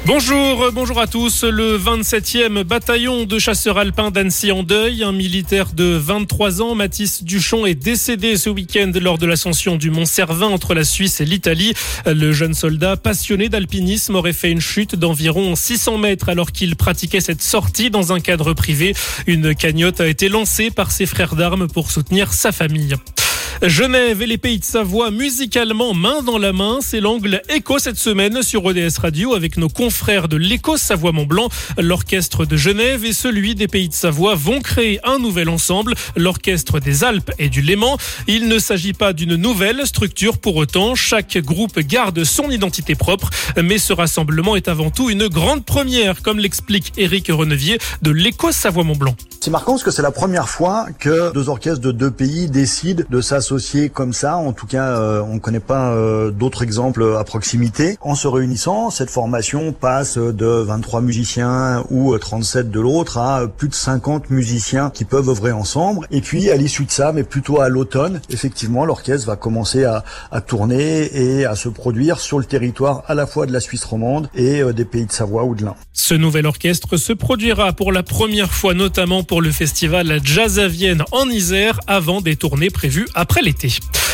Bonjour à tous. Le 27e bataillon de chasseurs alpins d'Annecy en deuil. Un militaire de 23 ans, Mathis Duchon, est décédé ce week-end lors de l'ascension du mont Cervin entre la Suisse et l'Italie. Le jeune soldat, passionné d'alpinisme, aurait fait une chute d'environ 600 mètres alors qu'il pratiquait cette sortie dans un cadre privé. Une cagnotte a été lancée par ses frères d'armes pour soutenir sa famille. Genève et les Pays de Savoie musicalement main dans la main, c'est l'angle écho cette semaine sur ODS Radio avec nos confrères de l'Éco Savoie-Mont-Blanc. L'orchestre de Genève et celui des Pays de Savoie vont créer un nouvel ensemble, l'orchestre des Alpes et du Léman. Il ne s'agit pas d'une nouvelle structure pour autant, chaque groupe garde son identité propre, mais ce rassemblement est avant tout une grande première, comme l'explique Éric Renevier de l'Éco Savoie-Mont-Blanc. C'est marquant parce que c'est la première fois que deux orchestres de deux pays décident de s'associer comme ça. En tout cas, on ne connaît pas d'autres exemples à proximité. En se réunissant, cette formation passe de 23 musiciens ou 37 de l'autre à plus de 50 musiciens qui peuvent œuvrer ensemble. Et puis, à l'issue de ça, mais plutôt à l'automne, effectivement, l'orchestre va commencer à tourner et à se produire sur le territoire à la fois de la Suisse romande et des Pays de Savoie ou de l'Ain. Ce nouvel orchestre se produira pour la première fois notamment pour le festival Jazz à Vienne en Isère avant des tournées prévues après l'été.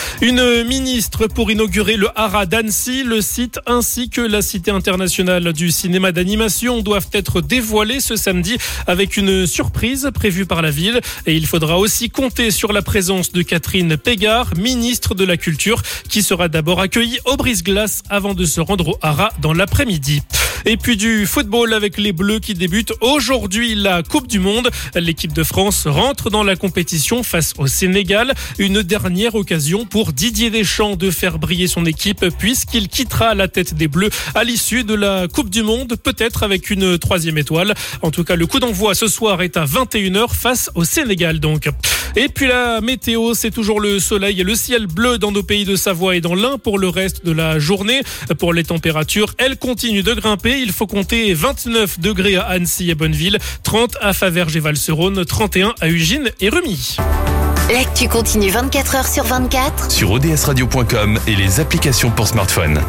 Une ministre pour inaugurer le Haras d'Annecy, le site ainsi que la Cité internationale du cinéma d'animation doivent être dévoilés ce samedi avec une surprise prévue par la ville. Et il faudra aussi compter sur la présence de Catherine Pégard, ministre de la Culture, qui sera d'abord accueillie au brise-glace avant de se rendre au Haras dans l'après-midi. Et puis du football avec les Bleus qui débutent aujourd'hui la Coupe du Monde. L'équipe de France rentre dans la compétition face au Sénégal. Une dernière occasion pour Didier Deschamps de faire briller son équipe puisqu'il quittera la tête des Bleus à l'issue de la Coupe du Monde, peut-être avec une 3e étoile. En tout cas, le coup d'envoi ce soir est à 21h face au Sénégal donc. Et puis la météo, c'est toujours le soleil et le ciel bleu dans nos Pays de Savoie et dans l'Ain pour le reste de la journée. Pour les températures, elles continuent de grimper. Il faut compter 29 degrés à Annecy et Bonneville, 30 à Faverges et Val-sur-Rhône, 31 à Ugine et Remy. L'actu continue 24h sur 24 sur odsradio.com et les applications pour smartphone.